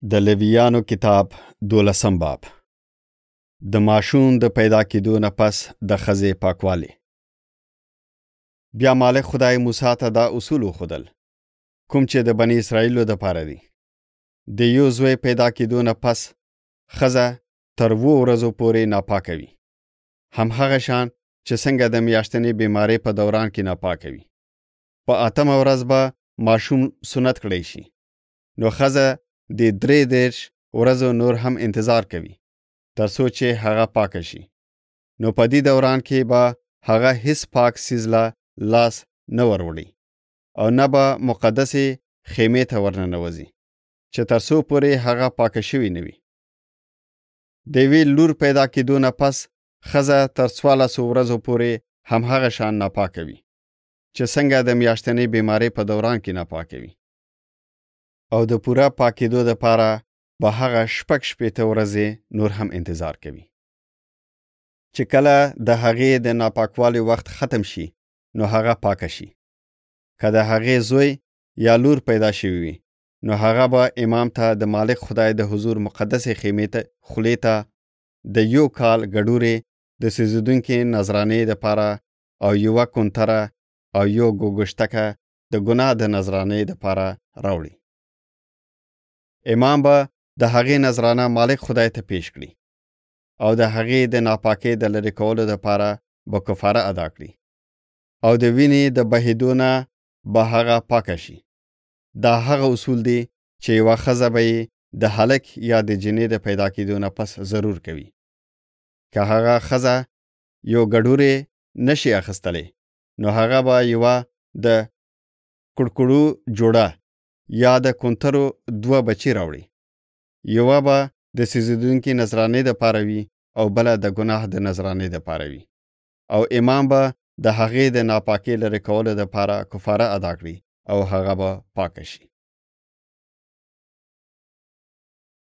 د لیویانو کتاب 12 باب د ماشوم د پیدا کېدو نه پس د ښځې پاکوالی. بیا مالک خدای موسی ته دا اصول وښودل کوم چې د بني اسرائیلو دپاره دي. د یو زوی پیدا کېدو نه پس ښځه تر 2 ورځو پورې ناپاکه وي، همهغه شان چې څنګه د میاشتنۍ بیمارۍ په دوران کې ناپاکه وي. په 8مه ورځ به ماشوم سنت کړی شي. نو ښځه د 33 ورځو نور هم انتظار کوي تر څو چې هغه پاکه شي. نو په دې دوران کې به هغه هیڅ پاک څیز له لاس نه وروړي او نه به مقدسې خیمې ته ورننوځي چې تر څو پورې هغه پاکه شوی نه وي. د یوې لور پیدا کېدو نه پس ښځه تر 14 ورځو پورې همهغه شان ناپاکه وي چې څنګه د میاشتنۍ بیمارۍ په دوران کې ناپاکه وي. او د پوره پاکېدو دپاره به هغه 6 ورځې نور هم انتظار کوي. چې کله د هغې د ناپاکوالي وخت ختم شي نو هغه پاکه شي. که د هغې زوی یا لور پیدا شوی وي نو هغه به امام ته د مالک خدای د حضور مقدسې خیمې ته خولې ته د 1 کال ګډورې د سوځېدونکې نذرانې دپاره او 1 کونتره او 1 ګوګشتکه د ګناه د نذرانې دپاره راوړي. امام به د هغې نذرانه مالک خدای ته پیش کړي او د هغې د ناپاکۍ د لرې کولو دپاره به کفاره ادا کړي او د وینې د بهېدو نه به هغه پاکه شي. دا هغه اصول دي چې یوه ښځه به یې د هلک یا د جنې د پیدا کېدو نه پس ضرور کوي. که هغه ښځه یو ګډورې نشي اخیستلی نو هغه به یوه د کړکړو جوړه یا د کونترو 2 بچي راوړي. یوه به د سوځېدونکې نذرانې دپاره وي او بله د ګناه د نذرانې دپاره وي. او امام به د هغې د ناپاکۍ لرې کولو دپاره کفاره ادا کړي او هغه به پاکه شي.